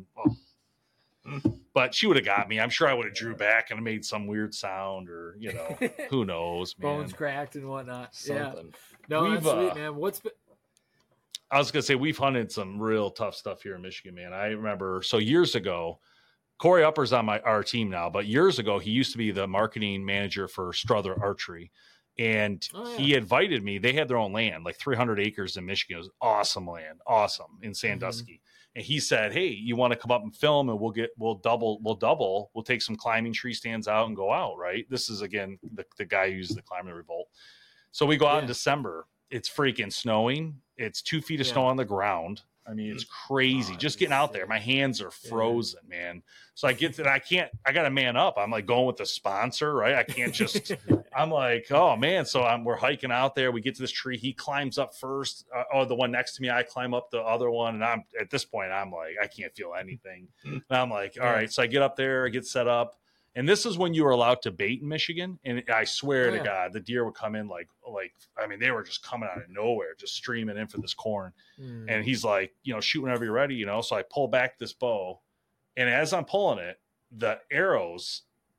but she would have got me. I'm sure I would have drew back and made some weird sound, or who knows, man. Bones cracked and whatnot. Something. Yeah. No, that's sweet, man. I was gonna say, we've hunted some real tough stuff here in Michigan, man. I remember years ago, Corey Upper's on our team now, but years ago he used to be the marketing manager for Strother Archery. And he invited me. They had their own land, like 300 acres in Michigan. It was awesome land, awesome, in Sandusky. Mm-hmm. And he said, hey, you want to come up and film, and we'll take some climbing tree stands out and go out, right? This is, again, the guy who used the Climbing Revolt. So we go out in December. It's freaking snowing. It's 2 feet of snow on the ground. I mean, it's crazy. Just getting out there. My hands are frozen, man. So I got to man up. I'm like going with the sponsor, right? I can't just, I'm like, oh man. So we're hiking out there. We get to this tree. He climbs up first. The one next to me, I climb up the other one. And at this point, I'm like, I can't feel anything. And I'm like, all right. So I get up there, I get set up. And this is when you were allowed to bait in Michigan. And I swear to God, the deer would come in they were just coming out of nowhere, just streaming in for this corn. And he's like, shoot whenever you're ready, So I pull back this bow. And as I'm pulling it, the arrows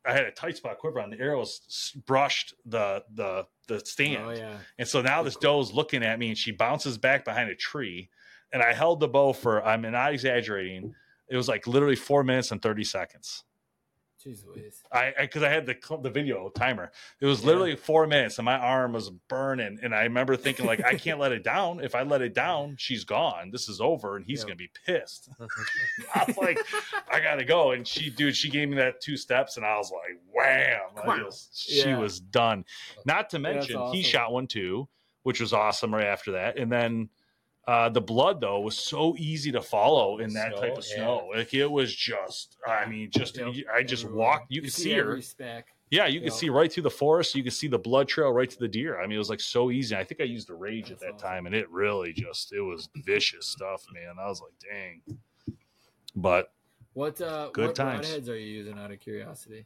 I had a tight spot quiver on, the arrows brushed the stand. Oh, yeah. And so now this doe's looking at me, and she bounces back behind a tree, and I held the bow for, I'm not exaggerating, it was like literally 4 minutes and 30 seconds. Jeez Louise. Because I had the video timer. It was literally 4 minutes, and my arm was burning. And I remember thinking, like, I can't let it down. If I let it down, she's gone. This is over, and he's going to be pissed. I was like, I got to go. And she gave me that 2 steps, and I was like, wham. She was done. Not to mention, awesome. He shot one too, which was awesome right after that. And then the blood, though, was so easy to follow in that type of snow. Like, it was just, I just walked. You could see her. Yeah, you could see right through the forest. You could see the blood trail right to the deer. I mean, it was like so easy. I think I used the Rage at that time, and it really it was vicious stuff, man. I was like, dang. But what good times. Broadheads are you using, out of curiosity?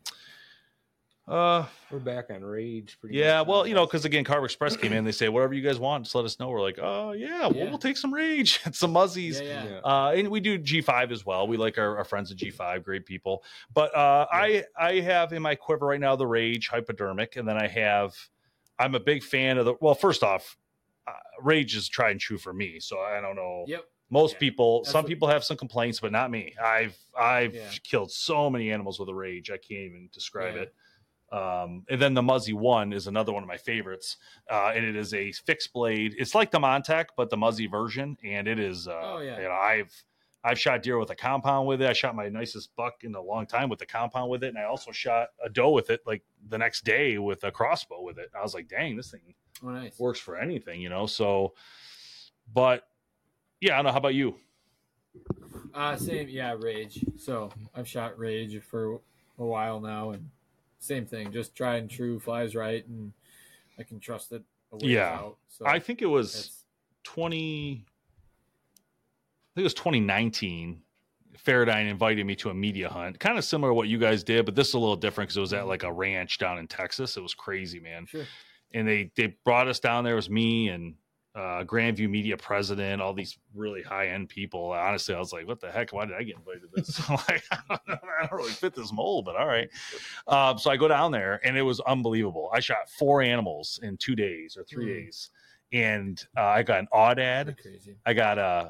We're back on Rage. Well, because again, Carver Express came in. They say, whatever you guys want, just let us know. We're like, oh yeah, we'll take some Rage and some Muzzies. And we do G5 as well. We like our friends at G5, great people. But I have in my quiver right now the Rage hypodermic, and then I'm a big fan of first off, Rage is tried and true for me. So I don't know. Yep. Most people, some people have some complaints, but not me. I've killed so many animals with a Rage, I can't even describe it. And then the Muzzy 1 is another one of my favorites. And it is a fixed blade. It's like the Montec, but the Muzzy version. And it is, I've shot deer with a compound with it. I shot my nicest buck in a long time with the compound with it. And I also shot a doe with it, like the next day with a crossbow with it. I was like, dang, this thing works for anything, so, but yeah, I don't know. How about you? Same. Yeah. Rage. So I've shot Rage for a while now, and same thing, just try and true, flies right, and I can trust it a ways out. So I think it was 2019. Faraday invited me to a media hunt, kind of similar to what you guys did, but this is a little different because it was at like a ranch down in Texas. It was crazy, man. Sure. And they brought us down there. It was me and Grandview Media president, all these really high-end people. Honestly, I was like, what the heck? Why did I get invited to this? Like, I don't really fit this mold, but all right. So I go down there, and it was unbelievable. I shot 4 animals in 2 days or 3 days. And I got an aoudad. I got a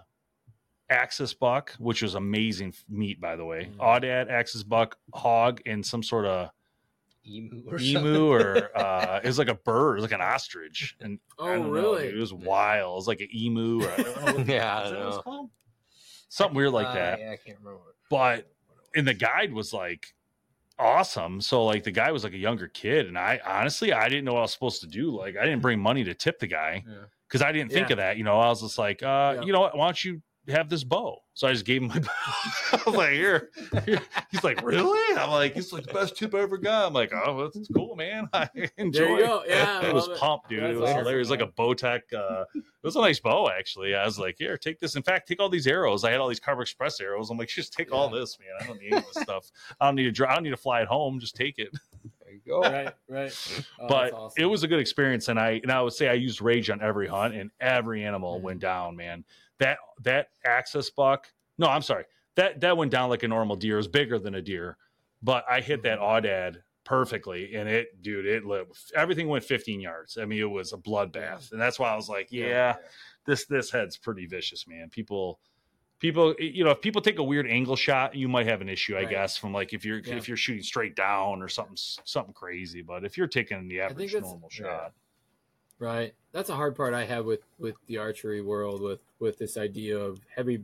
axis buck, which was amazing meat, by the way. Aoudad, axis buck, hog, and some sort of emu or it was like a bird, it was like an ostrich, and really, it was wild. It was like an emu, or I don't know. Something weird like that. I can't remember. But and the guide was like awesome. So like the guy was like a younger kid, and I honestly didn't know what I was supposed to do. Like I didn't bring money to tip the guy because I didn't think of that. I was just like, you know what? Why don't you have this bow? So I just gave him my bow. I was like, here. He's like, really? I'm like, it's like the best tip I ever got. I'm like, oh, that's cool, man. I enjoy it. There you go. Yeah, it was pumped, dude. It was hilarious. Like a Bowtech. It was a nice bow, actually. I was like, here, take this. In fact, take all these arrows. I had all these Carver Express arrows. I'm like, just take all this, man. I don't need any of this stuff. I don't need to fly it home. Just take it. There you go. Right. Oh, but awesome. It was a good experience, and I would say I used Rage on every hunt, and every animal went down, man. That axis buck, no, I'm sorry. That went down like a normal deer. It was bigger than a deer, but I hit that aoudad perfectly, and it lit. Everything went 15 yards. I mean, it was a bloodbath, and that's why I was like, this head's pretty vicious, man. People, if people take a weird angle shot, you might have an issue, I guess, from like if you're shooting straight down or something crazy. But if you're taking the average normal shot. Right. That's a hard part I have with the archery world, with this idea of heavy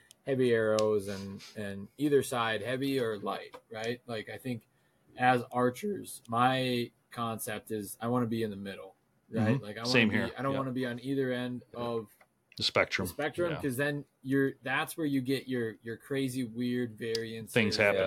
arrows and either side, heavy or light, right? Like I think as archers, my concept is I want to be in the middle, right? Like I don't want to be on either end of the spectrum because then that's where you get your crazy weird variants. Things happen.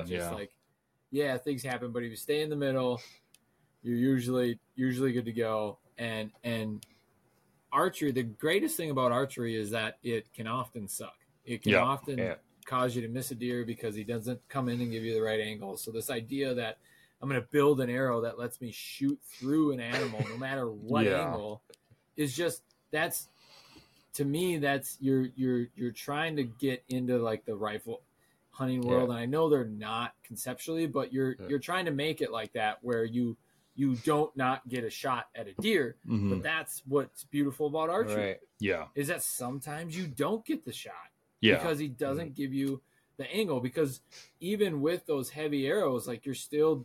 Things happen. But if you stay in the middle, you're usually good to go. And archery, the greatest thing about archery is that it can often suck. It can often cause you to miss a deer because he doesn't come in and give you the right angle. So this idea that I'm going to build an arrow that lets me shoot through an animal no matter what angle is just, to me, that's you're trying to get into like the rifle hunting world, and I know they're not conceptually, but you're trying to make it like that where you don't not get a shot at a deer. But that's what's beautiful about archery. Right. Is that sometimes you don't get the shot because he doesn't give you the angle, because even with those heavy arrows, like you're still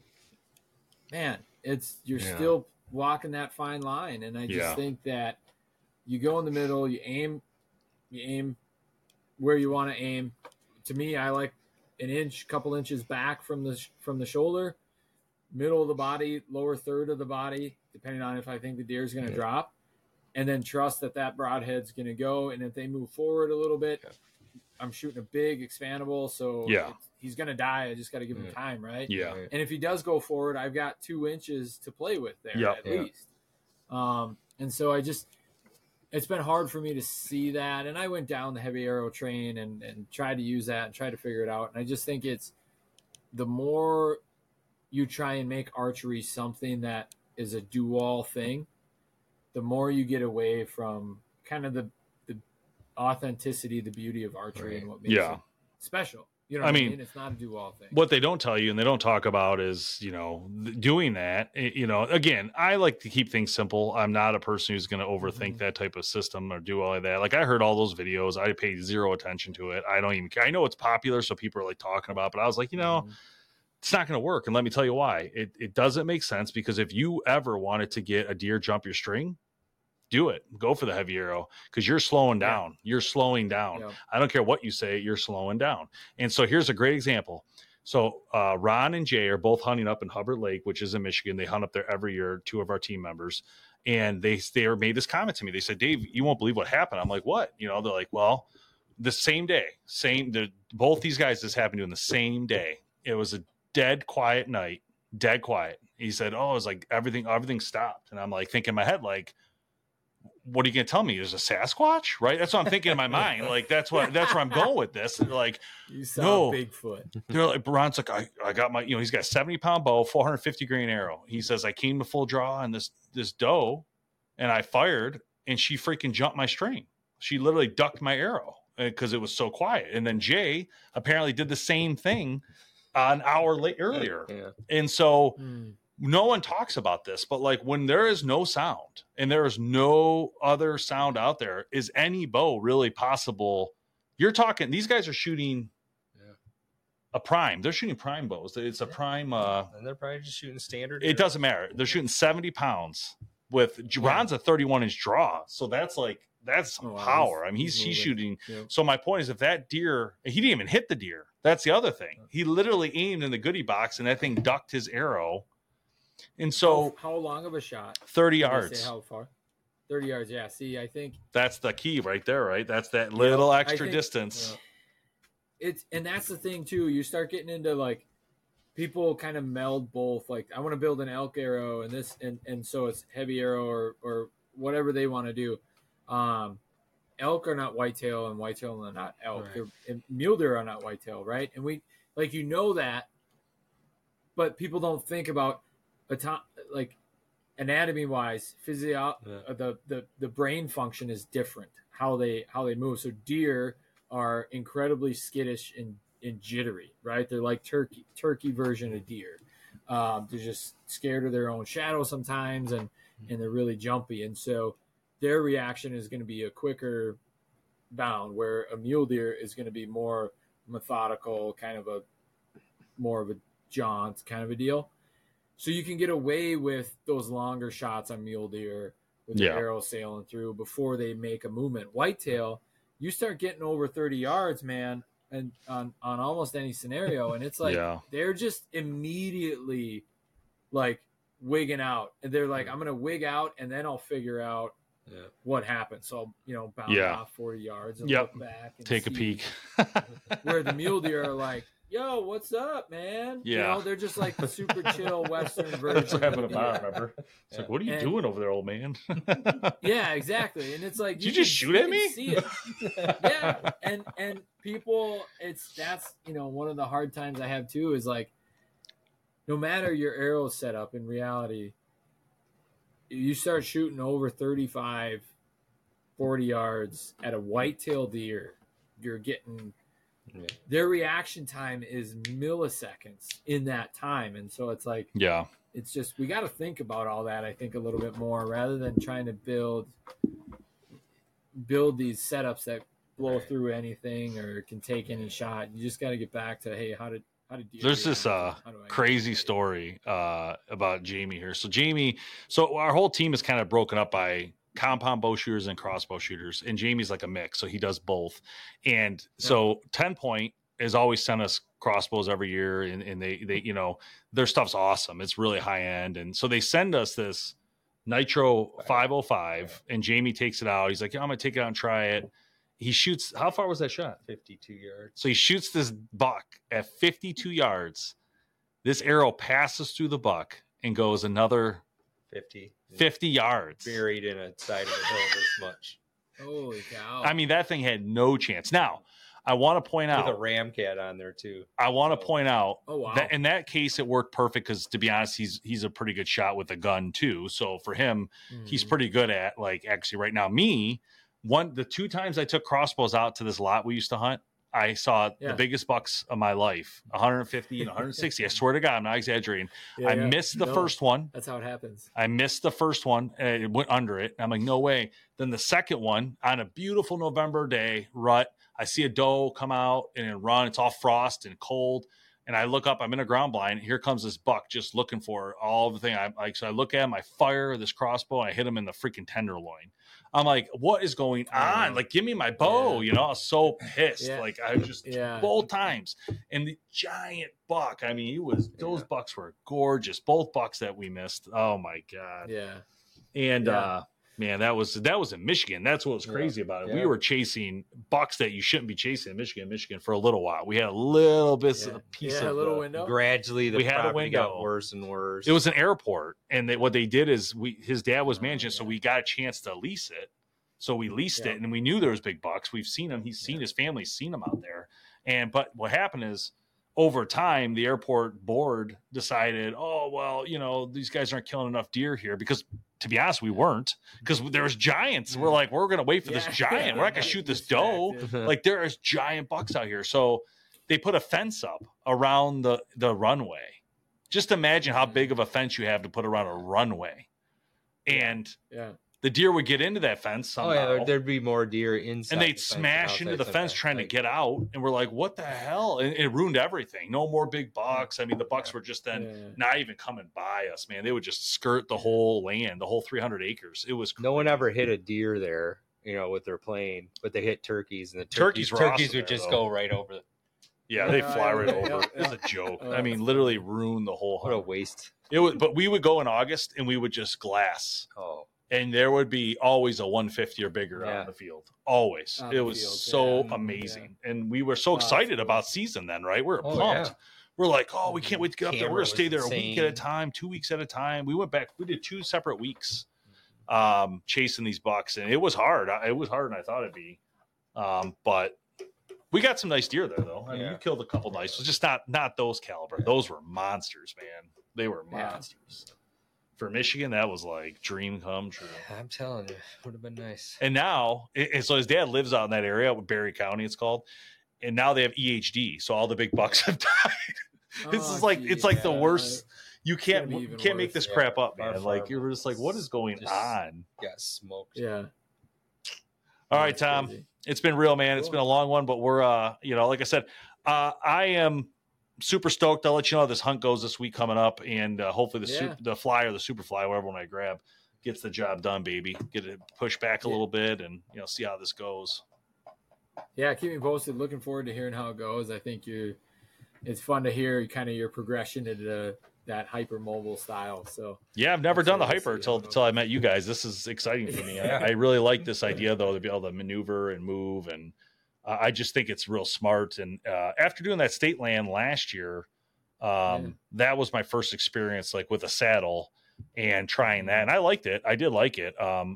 still walking that fine line. And I just think that you go in the middle, you aim where you want to aim. To me, I like couple inches back from the shoulder, middle of the body, lower third of the body, depending on if I think the deer is going to drop, and then trust that broadhead's going to go. And if they move forward a little bit, I'm shooting a big expandable. So he's going to die. I just got to give him time. Right. Yeah. And if he does go forward, I've got 2 inches to play with there at least. And so it's been hard for me to see that. And I went down the heavy arrow train and tried to use that and try to figure it out. And I just think it's the more you try and make archery something that is a do-all thing, the more you get away from kind of the authenticity, the beauty of archery and what makes it special. You know what I mean? It's not a do-all thing. What they don't tell you and they don't talk about is, doing that, again, I like to keep things simple. I'm not a person who's going to overthink that type of system or do all of that. Like I heard all those videos. I paid zero attention to it. I don't even care. I know it's popular, so people are like talking about it, but I was like, it's not going to work. And let me tell you why. It doesn't make sense, because if you ever wanted to get a deer jump your string, do it. Go for the heavy arrow, because you're slowing down. You're slowing down. Yeah. I don't care what you say, you're slowing down. And so here's a great example. So Ron and Jay are both hunting up in Hubbard Lake, which is in Michigan. They hunt up there every year, 2 of our team members. And they made this comment to me. They said, Dave, you won't believe what happened. I'm like, what? They're like, well, the same day, both these guys, this happened to in the same day. It was a dead quiet night, dead quiet. He said, oh, it was like everything stopped. And I'm like thinking in my head, like, what are you going to tell me? There's a Sasquatch, right? That's what I'm thinking in my mind. Like, that's where I'm going with this. And they're like, you saw Bigfoot. They're like, Ron's like, I got my, he's got a 70-pound bow, 450 grain arrow. He says, I came to full draw on this doe, and I fired, and she freaking jumped my string. She literally ducked my arrow because it was so quiet. And then Jay apparently did the same thing an hour earlier. Yeah. And so no one talks about this, but like when there is no sound and there is no other sound out there, is any bow really possible? You're talking, these guys are shooting a prime. They're shooting prime bows. It's a prime. And they're probably just shooting standard. It doesn't matter. They're shooting 70 pounds with Ron's a 31-inch draw. So that's some power. I mean, he's shooting. Yeah. So my point is, if that deer, he didn't even hit the deer. That's the other thing. He literally aimed in the goodie box and that thing ducked his arrow. And so how long of a shot? 30 yards. Say how far? 30 yards. Yeah. See, I think that's the key right there, right? That's that little extra distance. And that's the thing too. You start getting into like people kind of meld both. Like I want to build an elk arrow and this, and so it's heavy arrow or whatever they want to do. Elk are not whitetail and whitetail are not elk. Right. Mule deer are not whitetail, right? And we that, but people don't think about like anatomy wise, the brain function is different. How they move. So deer are incredibly skittish and jittery, right? They're like turkey version of deer. They're just scared of their own shadow sometimes, and they're really jumpy, and so their reaction is going to be a quicker bound, where a mule deer is going to be more methodical, kind of more of a jaunt kind of a deal. So you can get away with those longer shots on mule deer with the arrow sailing through before they make a movement. Whitetail, you start getting over 30 yards, man, and on almost any scenario, and it's like they're just immediately like wigging out, and they're like, I'm going to wig out, and then I'll figure out what happened. So, bound off 40 yards and look back and take a peek. Where the mule deer are like, yo, what's up, man? Yeah. They're just like the super chill Western version. That's what happened to Bob, remember? It's like, what are you doing over there, old man? Yeah, exactly. And it's like, Did you just shoot at me? See it. Yeah. And people, that's one of the hard times I have too, is like, no matter your arrow setup, in reality, you start shooting over 35, 40 yards at a whitetail deer, you're getting their reaction time is milliseconds in that time. And so it's like, it's just, we got to think about all that, I think, a little bit more rather than trying to build these setups that blow through anything or can take any shot. You just got to get back to, hey, how did there's this crazy story about Jamie here. So our whole team is kind of broken up by compound bow shooters and crossbow shooters, and Jamie's like a mix, so he does both. And so 10 Point has always sent us crossbows every year, and they you know, their stuff's awesome. It's really high end, and so they send us this Nitro 505, and Jamie takes it out. He's like, I'm gonna take it out and try it. He shoots. How far was that shot? 52 yards. So he shoots this buck at 52 yards. This arrow passes through the buck and goes another 50 yards. Buried in a side of the hill this much. Holy cow. I mean, that thing had no chance. Now, I want to point out. With a Ramcat on there, too. I want to point out that in that case, it worked perfect because, to be honest, he's a pretty good shot with a gun, too. So for him, he's pretty good at, like, actually right now. The 2 times I took crossbows out to this lot we used to hunt, I saw the biggest bucks of my life, 150 and 160. I swear to God, I'm not exaggerating. I missed the first one. That's how it happens. I missed the first one. And it went under it. I'm like, no way. Then the second one, on a beautiful November day, rut, I see a doe come out and run. It's all frost and cold. And I look up, I'm in a ground blind. Here comes this buck just looking for all the thing. So I look at him, I fire this crossbow, and I hit him in the freaking tenderloin. I'm like, what is going on? Like, give me my bow. You know, I was so pissed. Like, I just both times. And the giant buck, I mean, those bucks were gorgeous. Both bucks that we missed. Oh my God. Yeah. And man, that was in Michigan. That's what was crazy about it. Yeah. We were chasing bucks that you shouldn't be chasing in Michigan for a little while. We had a little bit of a piece of a little window. Gradually, we had a window got worse and worse. It was an airport, and what they did is his dad was managing, so we got a chance to lease it. So we leased it, and we knew there was big bucks. We've seen him. He's seen his family's seen him out there. But what happened is, over time, the airport board decided, oh, well, you know, these guys aren't killing enough deer here because, to be honest, we weren't, because there was giants. We're like, we're going to wait for this giant. We're not going to shoot this doe. Like, there is giant bucks out here. So they put a fence up around the runway. Just imagine how big of a fence you have to put around a runway. And the deer would get into that fence somehow. Oh, yeah, there'd be more deer inside. And they'd smash into the fence trying to get out. And we're like, what the hell? And it ruined everything. No more big bucks. I mean, the bucks were just then not even coming by us, man. They would just skirt the whole land, the whole 300 acres. It was crazy. No one ever hit a deer there, you know, with their plane, but they hit turkeys. And the turkeys would just go right over. Yeah, they fly right over. It was a joke. I mean, literally ruined the whole hunt. What a waste. But we would go in August and we would just glass. Oh. And there would be always a 150 or bigger out in the field. Always. It was so amazing. Yeah. And we were so excited about season then, right? We were pumped. Yeah. We're like, oh, we can't wait to get up there. We're going to stay there a week at a time, 2 weeks at a time. We went back. We did 2 separate weeks chasing these bucks. And it was hard. It was harder than I thought it'd be. But we got some nice deer there, though. I mean, we killed a couple nice. It's just not those caliber. Those were monsters, man. They were monsters. Yeah. For Michigan, that was like dream come true. I'm telling you, would have been nice. And now, so his dad lives out in that area, Berry County, it's called. And now they have EHD, so all the big bucks have died. It's like the worst. You can't make this crap up, man. Like you're just like, what is going on? Got smoked. Yeah. All right, Tom. Crazy. It's been real, man. Cool. It's been a long one, but we're like I said, I am super stoked. I'll let you know how this hunt goes this week coming up, and hopefully the fly or the super fly, whatever one I grab, gets the job done, baby. Get it pushed back a little bit, and see how this goes. Yeah, keep me posted. Looking forward to hearing how it goes. I think it's fun to hear kind of your progression into that hypermobile style. So yeah, I've never done the hyper until I met you guys. This is exciting for me. I really like this idea though, to be able to maneuver and move, and I just think it's real smart. And after doing that state land last year, that was my first experience like with a saddle and trying that. And I liked it. I did like it.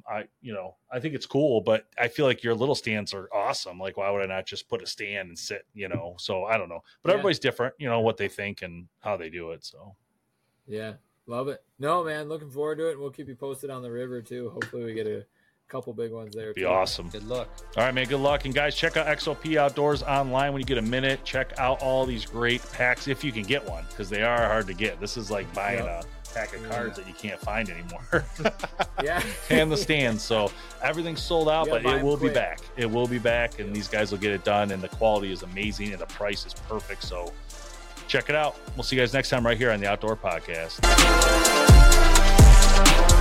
I think it's cool, but I feel like your little stands are awesome. Like, why would I not just put a stand and sit, So I don't know, but everybody's different, what they think and how they do it. So yeah, love it. No, man, looking forward to it. We'll keep you posted on the river too. Hopefully we get a couple big ones there. Be awesome. Good luck. All right, man. Good luck. And guys, check out XOP Outdoors online when you get a minute. Check out all these great packs if you can get one, because they are hard to get. This is like buying a pack of cards that you can't find anymore. And the stands. So everything's sold out, but it will be back. It will be back, and these guys will get it done. And the quality is amazing, and the price is perfect. So check it out. We'll see you guys next time right here on the Outdoor Podcast.